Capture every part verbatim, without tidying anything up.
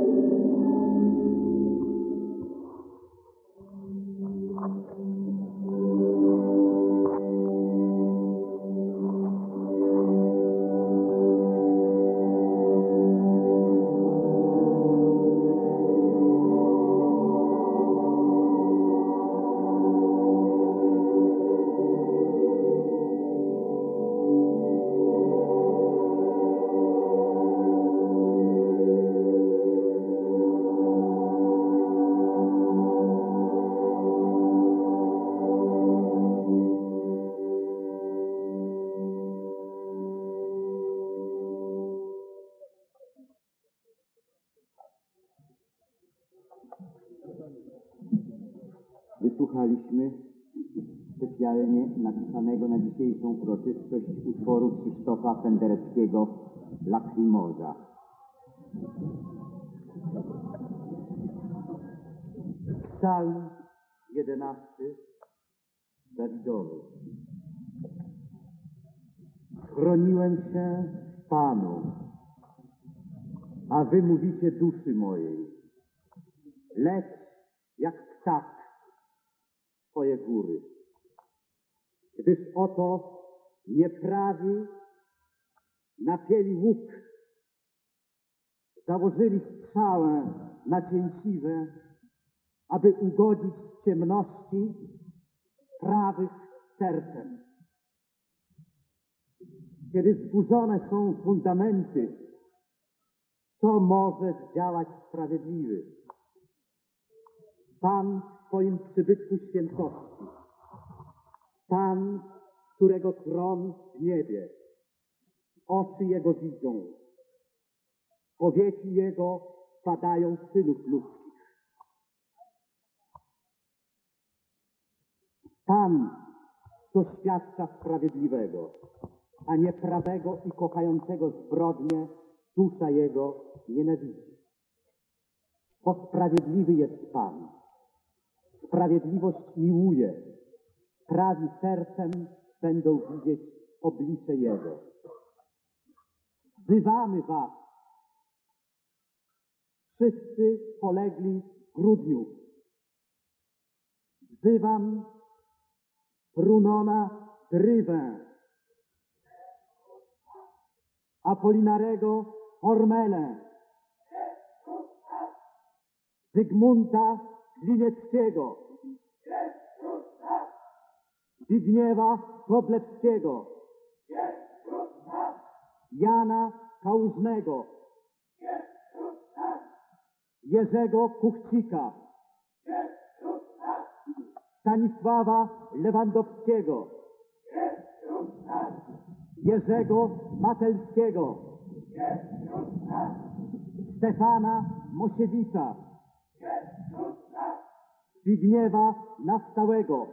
Wysłuchaliśmy specjalnie napisanego na dzisiejszą uroczystość utworu Krzysztofa Pendereckiego Lacrimosa. Psalm jedenasty Dawidowy. Chroniłem się w Panu, a wy mówicie duszy mojej, leć jak ptak w swoje góry. Gdyż oto nieprawi napięli łuk, założyli strzałę nacięciwe, aby ugodzić ciemności prawych sercem. Kiedy zburzone są fundamenty, co może zdziałać sprawiedliwy? Pan w swoim przybytku świętości, Pan, którego tron w niebie, oczy Jego widzą, powieki Jego badają synów ludzkich. Pan doświadcza sprawiedliwego, a nieprawego i kochającego zbrodnię dusza Jego nienawidzi. Bo sprawiedliwy jest Pan. Sprawiedliwość miłuje. Prawi sercem będą widzieć oblicze Jego. Wzywamy was, wszyscy polegli w grudniu. Wzywam Brunona Drywę, Apolinarego Ormelę, Zygmunta Glinieckiego, Zbigniewa Wróblewskiego, Jana Kałużnego, Jerzego Kuchcika, Stanisława Lewandowskiego, Jerzego Matelskiego, Stefana Mosiewicza, Zbigniewa Nastałego,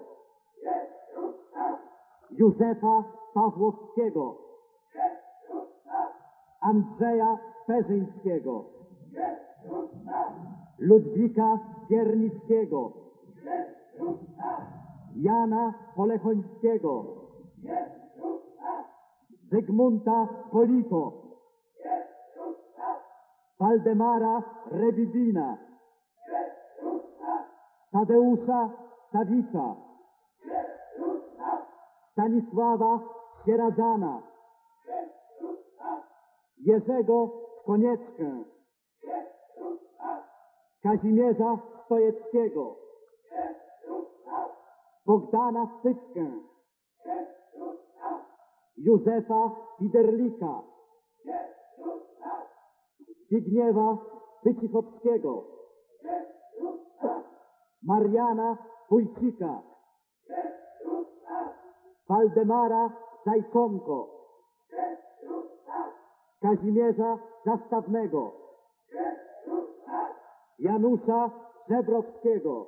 Józefa Pawłowskiego, Andrzeja Perzyńskiego, Ludwika Piernickiego, Jana Polechońskiego, Zygmunta Polito, Waldemara Rebibina, Tadeusza Stawicza, Stanisława Sieradzana, Jerzego Konieczkę, Kazimierza Stojeckiego, Bogdana Sypkę, Józefa Widerlika, Zbigniewa Wycichowskiego, Mariana Wójcika, Waldemara Zajkonko, Kazimierza Zastawnego, Janusza Żebrowskiego.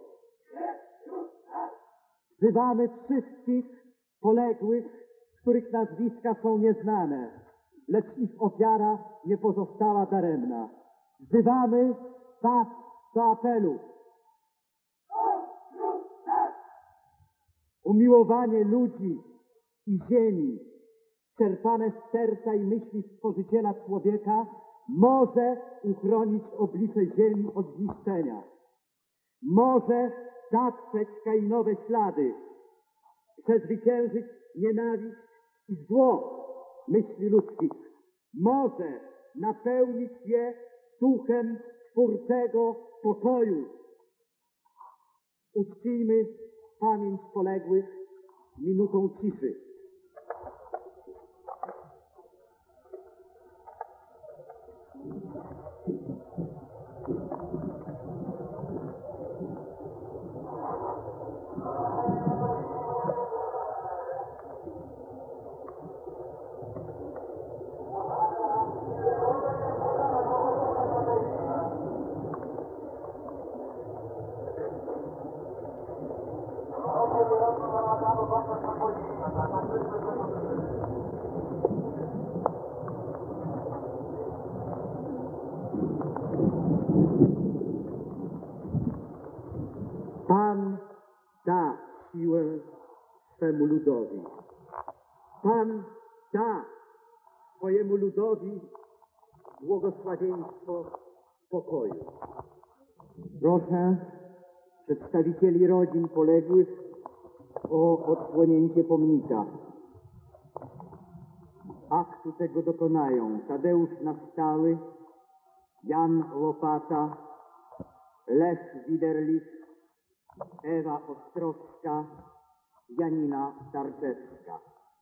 Wzywamy wszystkich poległych, których nazwiska są nieznane, lecz ich ofiara nie pozostała daremna. Wzywamy was do apelu. Umiłowanie ludzi i ziemi, czerpane z serca i myśli Stworzyciela człowieka, może uchronić oblicze ziemi od zniszczenia. Może zatrzeć Kainowe ślady, przezwyciężyć nienawiść i zło myśli ludzkich. Może napełnić je duchem twórczego pokoju. Uczcijmy pamięć poległych minutą ciszy. Pan da siłę swemu ludowi. Pan da swojemu ludowi błogosławieństwo pokoju. Proszę przedstawicieli rodzin poległych o odsłonięcie pomnika. Aktu tego dokonają Tadeusz Nastały, Jan Łopata, Lech Widerlich, Ewa Ostrowska, Janina Tarczewska.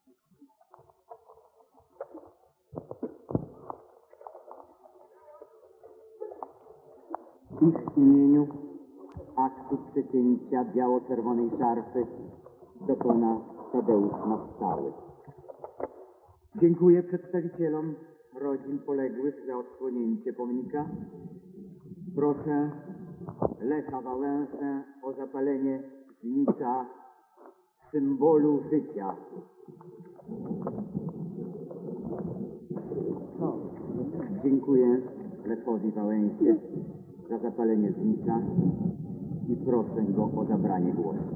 W ich imieniu aktu przecięcia biało-czerwonej szarfy dokona Tadeusz Nastały. Dziękuję przedstawicielom rodzin poległych za odsłonięcie pomnika. Proszę Lecha Wałęsę o zapalenie znicza symbolu życia. Dziękuję Lechowi Wałęsie za zapalenie znicza i proszę go o zabranie głosu.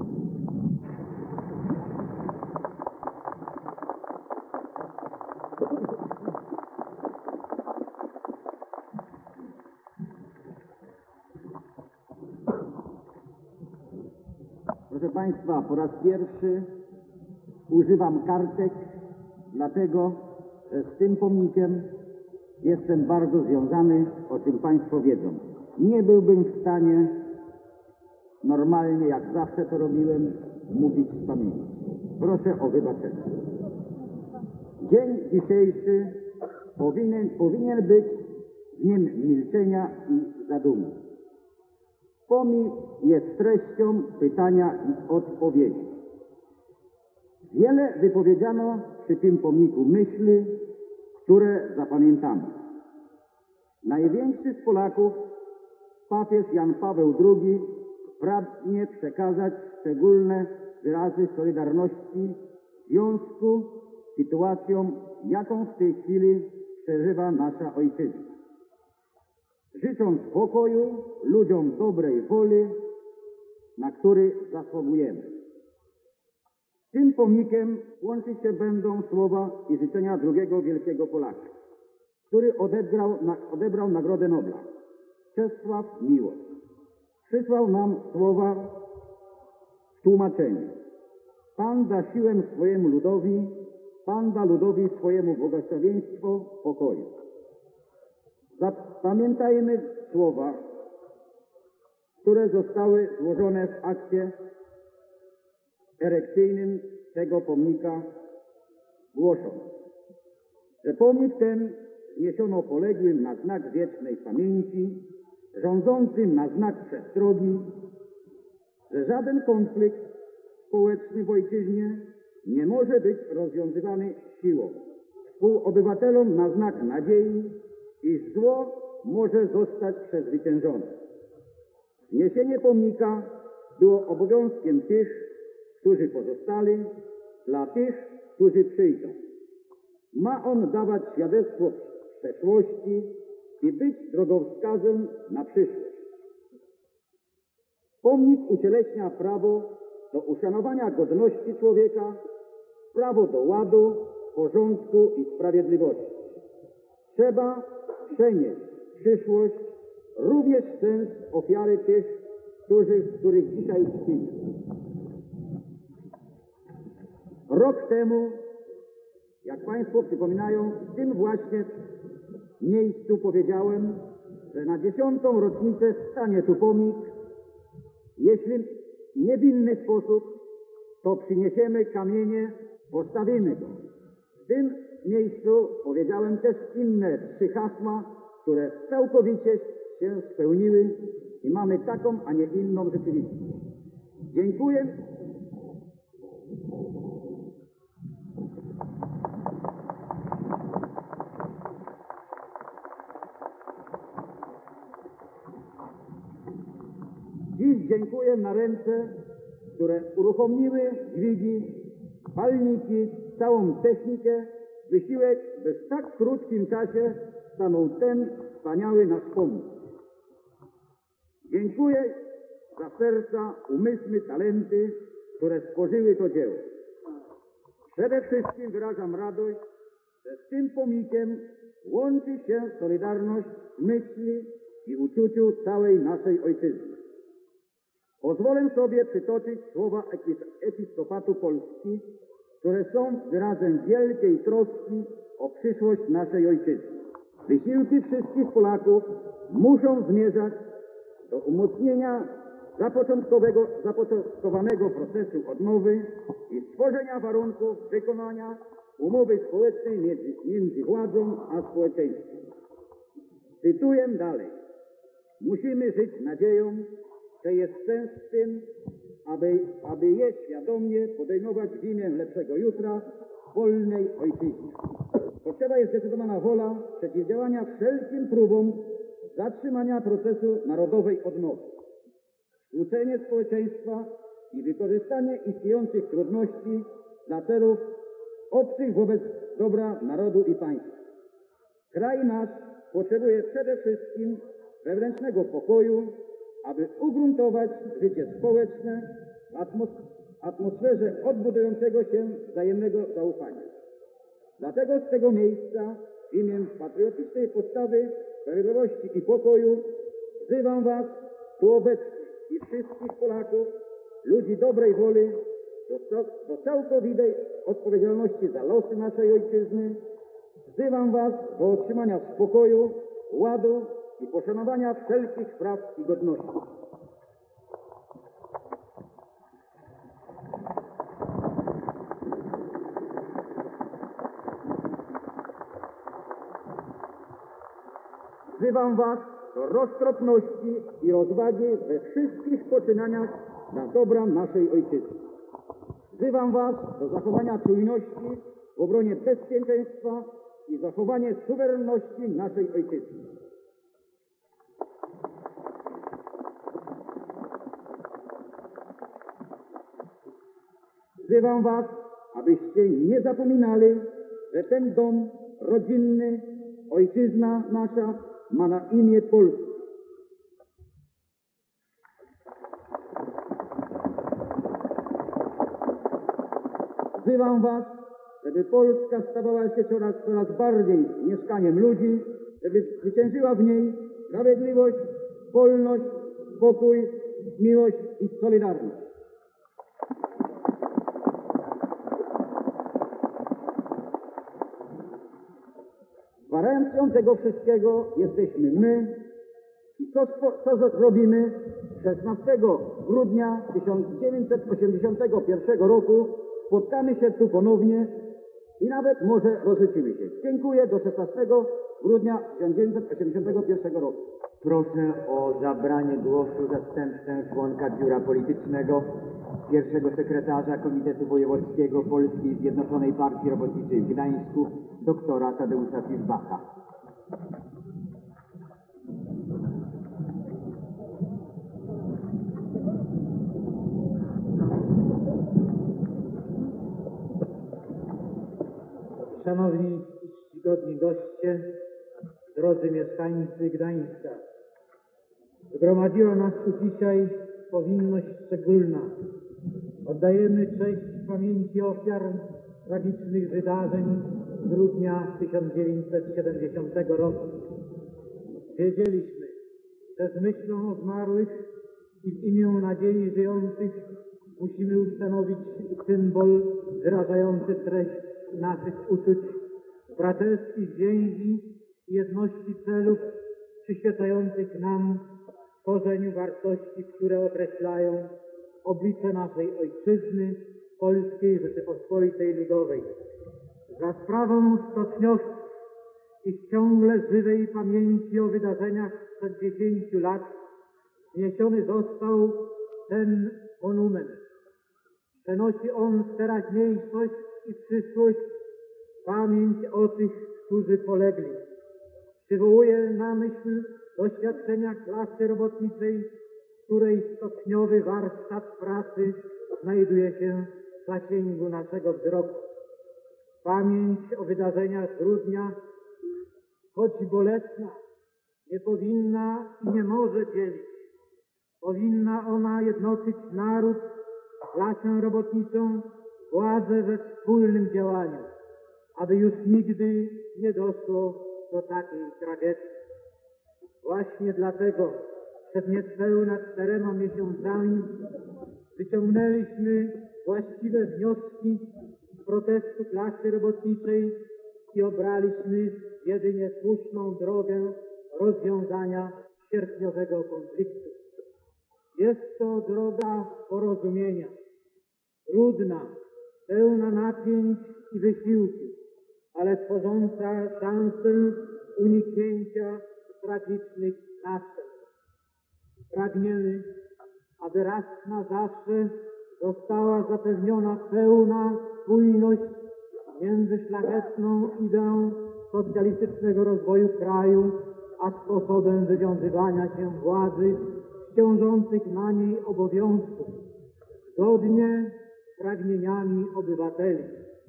Proszę Państwa, po raz pierwszy używam kartek, dlatego że z tym pomnikiem jestem bardzo związany, o czym Państwo wiedzą. Nie byłbym w stanie normalnie, jak zawsze to robiłem, mówić z pamięci. Proszę o wybaczenie. Dzień dzisiejszy powinien, powinien być dniem milczenia i zadumy. Pomnik jest treścią pytania i odpowiedzi. Wiele wypowiedziano przy tym pomniku myśli, które zapamiętamy. Największy z Polaków, papież Jan Paweł drugi, pragnie przekazać szczególne wyrazy solidarności w związku z sytuacją, jaką w tej chwili przeżywa nasza ojczyzna. Życząc pokoju, ludziom dobrej woli, na który zasługujemy. Z tym pomnikiem łączyć się będą słowa i życzenia drugiego wielkiego Polaka, który odebrał, na, odebrał Nagrodę Nobla, Czesław Miłosz. Przysłał nam słowa w tłumaczeniu. Pan da siłę swojemu ludowi, Pan da ludowi swojemu błogosławieństwo pokoju. Zapamiętajmy słowa, które zostały złożone w akcie erekcyjnym tego pomnika, głosząc, że pomnik ten wzniesiono poległym na znak wiecznej pamięci, rządzącym na znak przestrogi, że żaden konflikt społeczny w ojczyźnie nie może być rozwiązywany siłą. Współobywatelom na znak nadziei, iż zło może zostać przezwyciężone. Wzniesienie pomnika było obowiązkiem tych, którzy pozostali, dla tych, którzy przyjdą. Ma on dawać świadectwo przeszłości i być drogowskazem na przyszłość. Pomnik ucieleśnia prawo do uszanowania godności człowieka, prawo do ładu, porządku i sprawiedliwości. Trzeba, przenieść w przyszłość również sens ofiary tych, którzy, których dzisiaj czcimy. Rok temu, jak Państwo przypominają, w tym właśnie miejscu powiedziałem, że na dziesiątą rocznicę stanie tu pomnik. Jeśli nie w inny sposób, to przyniesiemy kamienie, postawimy go. W tym miejscu powiedziałem też inne trzy hasła, które całkowicie się spełniły i mamy taką, a nie inną rzeczywistość. Dziękuję. Dziś dziękuję na ręce, które uruchomiły dźwigi, palniki, całą technikę, wysiłek, by w tak krótkim czasie stanął ten wspaniały nasz pomnik. Dziękuję za serca, umysły, talenty, które stworzyły to dzieło. Przede wszystkim wyrażam radość, że z tym pomnikiem łączy się solidarność w myśli i uczuciu całej naszej ojczyzny. Pozwolę sobie przytoczyć słowa Episkopatu Polski, które są wyrazem wielkiej troski o przyszłość naszej ojczyzny. Wysiłki wszystkich Polaków muszą zmierzać do umocnienia zapoczątkowanego procesu odnowy i stworzenia warunków wykonania umowy społecznej między, między władzą a społeczeństwem. Cytuję dalej. Musimy żyć nadzieją, że jest sens w tym, aby, aby je świadomie podejmować w imię lepszego jutra w wolnej ojczyźnie. Potrzeba jest zdecydowana wola przeciwdziałania wszelkim próbom zatrzymania procesu narodowej odnowy. Skłócenie społeczeństwa i wykorzystanie istniejących trudności dla celów obcych wobec dobra narodu i państwa. Kraj nasz potrzebuje przede wszystkim wewnętrznego pokoju, aby ugruntować życie społeczne w atmosferze odbudującego się wzajemnego zaufania. Dlatego z tego miejsca w imię patriotycznej postawy, sprawiedliwości i pokoju wzywam Was tu obecnych i wszystkich Polaków, ludzi dobrej woli, do, do całkowitej odpowiedzialności za losy naszej ojczyzny. Wzywam Was do otrzymania spokoju, ładu i poszanowania wszelkich praw i godności. Wzywam Was do roztropności i rozwagi we wszystkich poczynaniach dla dobra naszej ojczyzny. Wzywam Was do zachowania czujności w obronie bezpieczeństwa i zachowania suwerenności naszej ojczyzny. Wzywam Was, abyście nie zapominali, że ten dom rodzinny, ojczyzna nasza, ma na imię Polska. Wzywam Was, żeby Polska stawała się coraz, coraz bardziej mieszkaniem ludzi, żeby zwyciężyła w niej sprawiedliwość, wolność, pokój, miłość i solidarność. Gwarancją tego wszystkiego jesteśmy my i co, co zrobimy szesnastego grudnia tysiąc dziewięćset osiemdziesiątego pierwszego roku. Spotkamy się tu ponownie i nawet może rozliczymy się. Dziękuję. Do szesnastego grudnia tysiąc dziewięćset osiemdziesiątego pierwszego roku. Proszę o zabranie głosu zastępcę członka Biura Politycznego, pierwszego sekretarza Komitetu Wojewódzkiego Polskiej Zjednoczonej Partii Robotniczej w Gdańsku, doktora Tadeusza Fiszbacha. Szanowni i czcigodni goście, drodzy mieszkańcy Gdańska, zgromadziła nas tu dzisiaj powinność szczególna. Oddajemy cześć pamięci ofiar tragicznych wydarzeń z grudnia tysiąc dziewięćset siedemdziesiątego roku. Wiedzieliśmy, że z myślą o zmarłych i w imię nadziei żyjących musimy ustanowić symbol wyrażający treść naszych uczuć, braterskich więzi i jedności celów przyświecających nam w tworzeniu wartości, które określają oblicze naszej ojczyzny, Polskiej Rzeczypospolitej Ludowej. Za sprawą stoczniowców ich ciągle żywej pamięci o wydarzeniach sprzed dziesięciu lat wzniesiony został ten monument. Przenosi on w teraźniejszość i przyszłość pamięć o tych, którzy polegli. Przywołuje na myśl doświadczenia klasy robotniczej, której stoczniowy warsztat pracy znajduje się w zasięgu naszego wzroku. Pamięć o wydarzeniach grudnia, choć bolesna, nie powinna i nie może dzielić. Powinna ona jednoczyć naród, klasę robotniczą, władzę we wspólnym działaniu, aby już nigdy nie doszło do takiej tragedii. Właśnie dlatego przed niespełna czterema miesiącami wyciągnęliśmy właściwe wnioski z protestu klasy robotniczej i obraliśmy jedynie słuszną drogę rozwiązania sierpniowego konfliktu. Jest to droga porozumienia, trudna, pełna napięć i wysiłku, ale tworząca szansę uniknięcia tragicznych następstw. Pragniemy, aby raz na zawsze została zapewniona pełna spójność między szlachetną ideą socjalistycznego rozwoju kraju, a sposobem wywiązywania się władzy z ciążących na niej obowiązków, zgodnie z pragnieniami obywateli.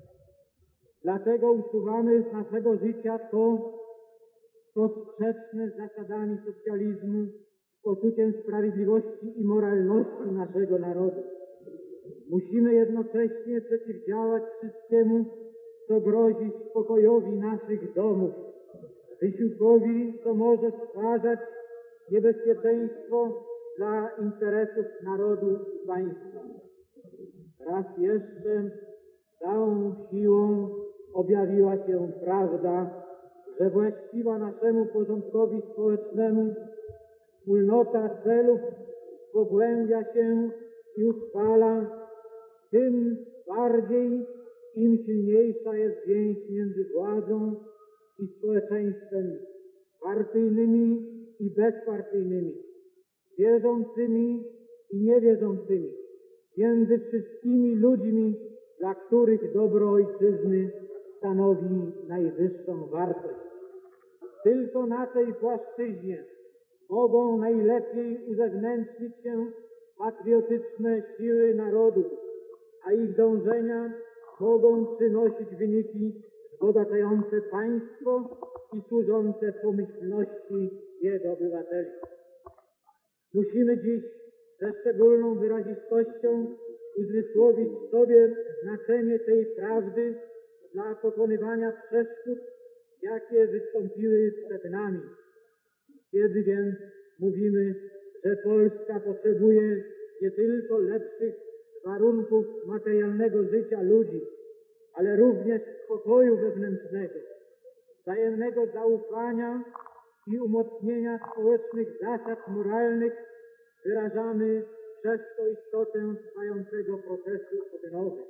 Dlatego usuwamy z naszego życia to, co sprzeczne z zasadami socjalizmu, z poczuciem sprawiedliwości i moralności naszego narodu. Musimy jednocześnie przeciwdziałać wszystkiemu, co grozi spokojowi naszych domów, wysiłkowi, co może stwarzać niebezpieczeństwo dla interesów narodu i państwa. Raz jeszcze całą siłą objawiła się prawda, że właściwa naszemu porządkowi społecznemu wspólnota celów pogłębia się i utrwala, tym bardziej im silniejsza jest więź między władzą i społeczeństwem, partyjnymi i bezpartyjnymi, wierzącymi i niewierzącymi, między wszystkimi ludźmi, dla których dobro ojczyzny stanowi najwyższą wartość. Tylko na tej płaszczyźnie mogą najlepiej uzewnętrznić się patriotyczne siły narodu, a ich dążenia mogą przynosić wyniki wzbogacające państwo i służące pomyślności jego obywateli. Musimy dziś ze szczególną wyrazistością uzmysłowić sobie znaczenie tej prawdy dla pokonywania przeszkód, jakie wystąpiły przed nami. Kiedy więc mówimy, że Polska potrzebuje nie tylko lepszych warunków materialnego życia ludzi, ale również spokoju wewnętrznego, wzajemnego zaufania i umocnienia społecznych zasad moralnych, wyrażamy przez to istotę trwającego procesu odnowy.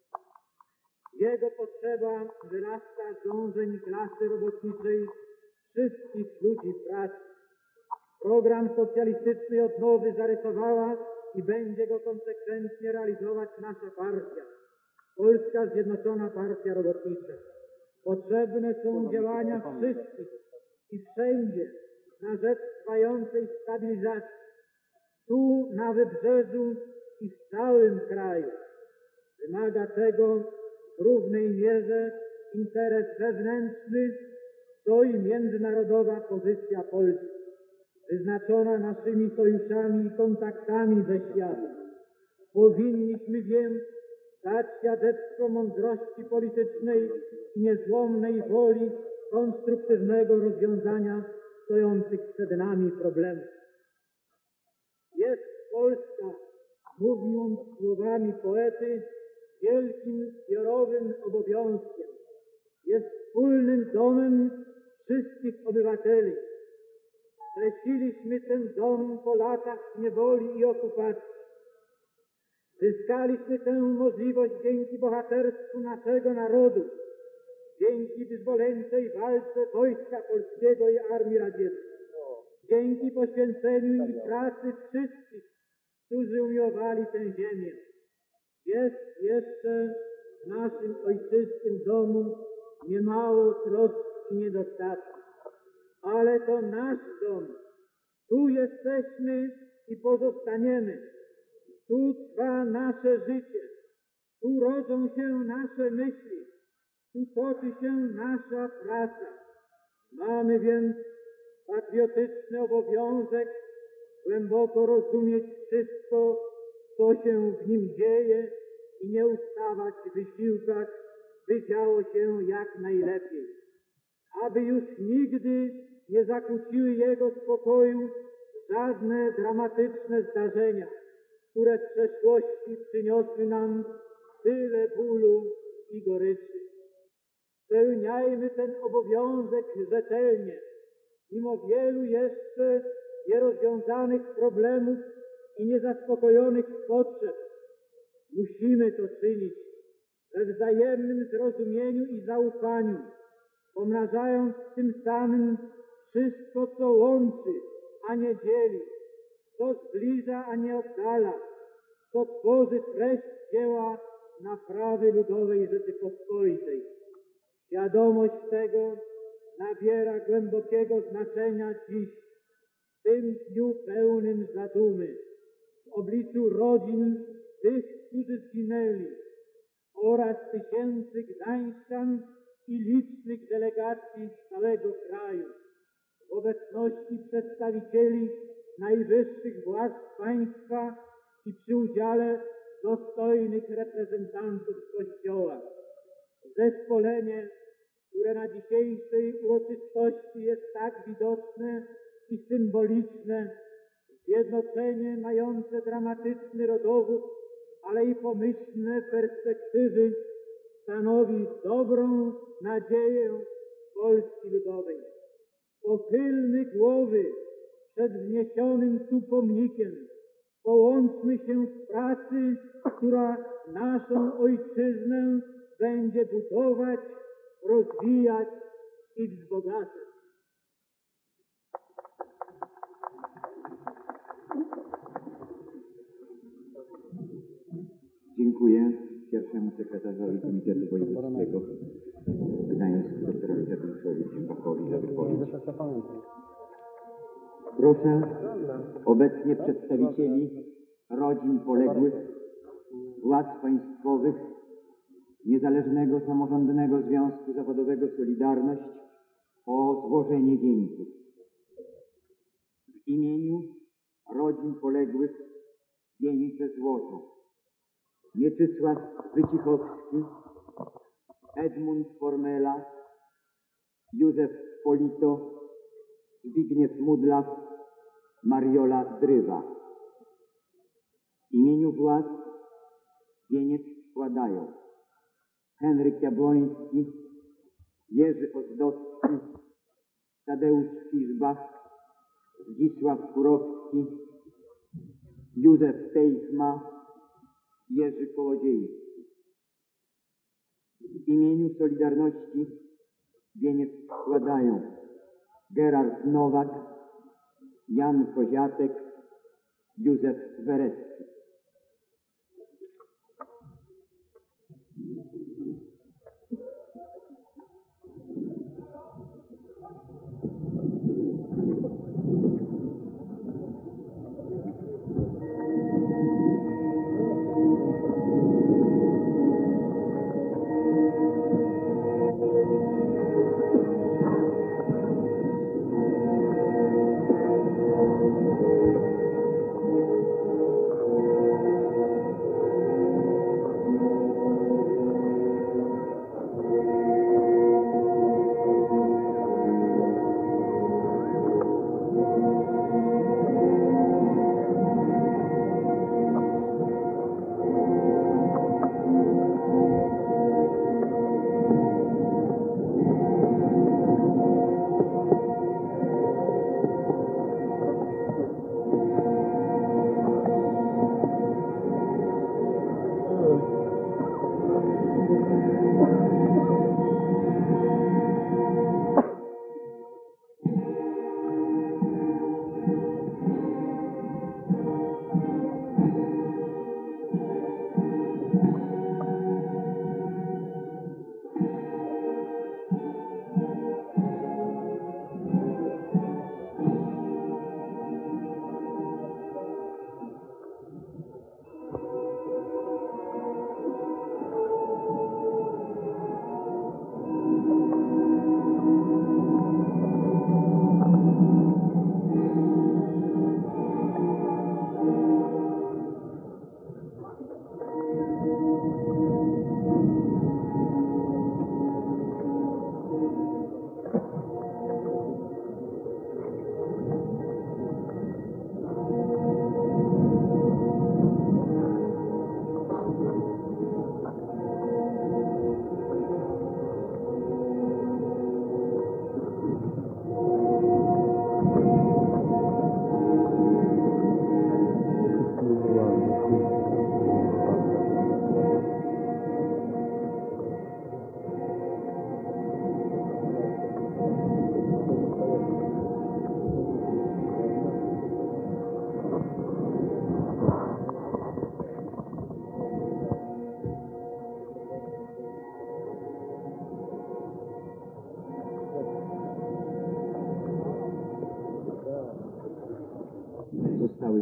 Jego potrzeba wyrasta z dążeń klasy robotniczej, wszystkich ludzi pracy. Program socjalistycznej odnowy zarysowała i będzie go konsekwentnie realizować nasza partia, Polska Zjednoczona Partia Robotnicza. Potrzebne są działania wszystkich i wszędzie na rzecz trwającej stabilizacji, tu na wybrzeżu i w całym kraju. Wymaga tego w równej mierze interes wewnętrzny, co i międzynarodowa pozycja Polski, wyznaczona naszymi sojuszami i kontaktami ze światem. Powinniśmy więc dać świadectwo mądrości politycznej i niezłomnej woli konstruktywnego rozwiązania stojących przed nami problemów. Jest Polska, mówiąc słowami poety, wielkim zbiorowym obowiązkiem. Jest wspólnym domem wszystkich obywateli. Stresiliśmy ten dom po latach niewoli i okupacji. Zyskaliśmy tę możliwość dzięki bohaterstwu naszego narodu, dzięki wyzwoleńczej walce Wojska Polskiego i Armii Radzieckiej, dzięki poświęceniu i pracy wszystkich, którzy umiłowali tę ziemię. Jest jeszcze w naszym ojczystym domu niemało trosk i niedostatków, ale to nasz dom. Tu jesteśmy i pozostaniemy. Tu trwa nasze życie. Tu rodzą się nasze myśli. Tu toczy się nasza praca. Mamy więc patriotyczny obowiązek głęboko rozumieć wszystko, co się w nim dzieje i nie ustawać w wysiłkach, by działo się jak najlepiej. Aby już nigdy nie zakłóciły jego spokoju żadne dramatyczne zdarzenia, które w przeszłości przyniosły nam tyle bólu i goryczy. Spełniajmy ten obowiązek rzetelnie, mimo wielu jeszcze nierozwiązanych problemów i niezaspokojonych potrzeb. Musimy to czynić we wzajemnym zrozumieniu i zaufaniu, pomnażając tym samym wszystko, co łączy, a nie dzieli, co zbliża, a nie oddala, co tworzy treść dzieła naprawy ludowej Rzeczypospolitej. Świadomość tego nabiera głębokiego znaczenia dziś, w tym dniu pełnym zadumy, w obliczu rodzin tych, którzy zginęli, oraz tysięcy gdańszczan i licznych delegacji z całego kraju, w obecności przedstawicieli najwyższych władz państwa i przy udziale dostojnych reprezentantów Kościoła. Zespolenie, które na dzisiejszej uroczystości jest tak widoczne i symboliczne, zjednoczenie mające dramatyczny rodowód, ale i pomyślne perspektywy, stanowi dobrą nadzieję Polski Ludowej. Pochylmy głowy przed wzniesionym tu pomnikiem. Połączmy się w pracy, która naszą ojczyznę będzie budować, rozwijać i wzbogacać. Dziękuję pierwszemu sekretarzowi Komitetu Wojewódzkiego w Gdańsku, doktorowi Tadeuszowi Bachowi, za wypowiedź. Proszę obecnie przedstawicieli rodzin poległych, władz państwowych, Niezależnego Samorządnego Związku Zawodowego Solidarność o złożenie wieńców. W imieniu rodzin poległych wieńce złożą Mieczysław Wycichowski, Edmund Formela, Józef Polito, Zbigniew Mudlaw, Mariola Drywa. W imieniu władz wieniec składają Henryk Jabłoński, Jerzy Ozdowski, Tadeusz Fiszbach, Zdzisław Kurowski, Józef Teichma, Jerzy Kołodziejski. W imieniu Solidarności wieniec składają Gerard Nowak, Jan Koziatek, Józef Werecki.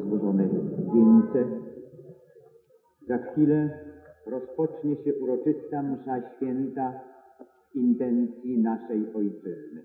złożone wieńce. Za chwilę rozpocznie się uroczysta msza święta w intencji naszej Ojczyzny.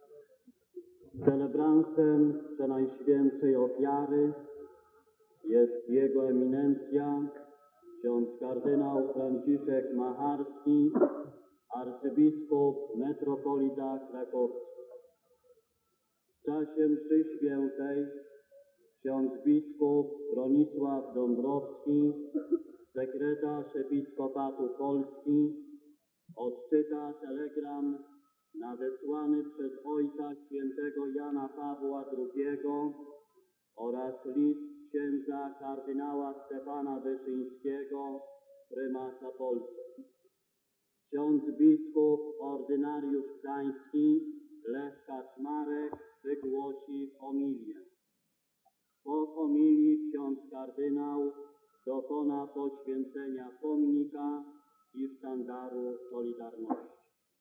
Celebrantem Przenajświętszej Ofiary jest Jego Eminencja, ksiądz kardynał Franciszek Macharski, arcybiskup metropolita krakowski. W czasie mszy świętej ksiądz biskup Bronisław Dąbrowski, sekretarz Episkopatu Polski, odczyta telegram nadesłany przez Ojca Świętego Jana Pawła drugiego oraz list księdza kardynała Stefana Wyszyńskiego, prymasa Polski. Ksiądz biskup ordynariusz gdański Lech Kaczmarek wygłosi homilię. Po homilii ksiądz kardynał dokona poświęcenia pomnika i sztandaru Solidarności.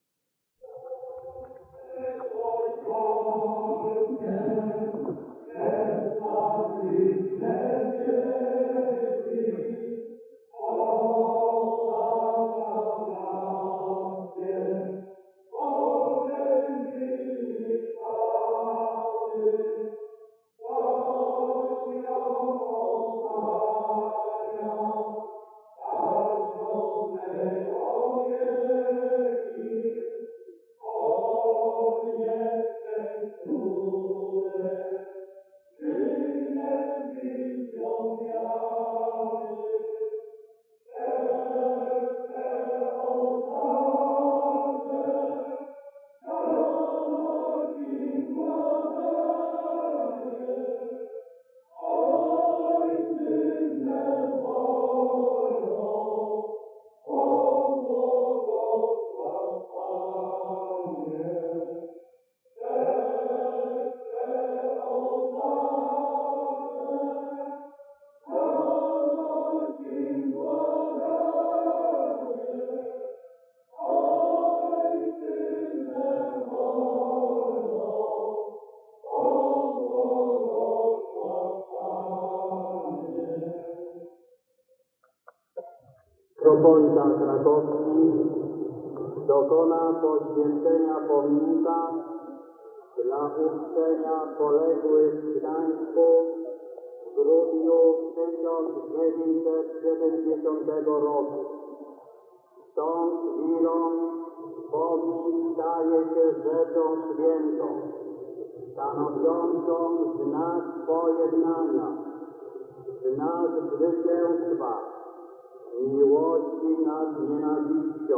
Metropolita krakowski dokona poświęcenia pomnika dla uczczenia poległych w Gdańsku w grudniu tysiąc dziewięćset siedemdziesiątego roku. Z tą chwilą pomnik staje się rzeczą świętą, stanowiącą znak pojednania, znak zwycięstwa, miłości nad nienawiścią,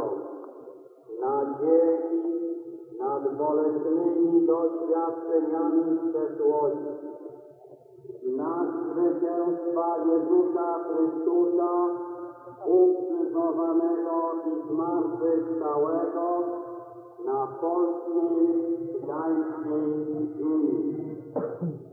nadziei nad bolesnymi doświadczeniami przeszłości. Znak zwycięstwa Jezusa Chrystusa, ukrzyżowanego i zmartwychwstałego na polskiej, gdańskiej ziemi.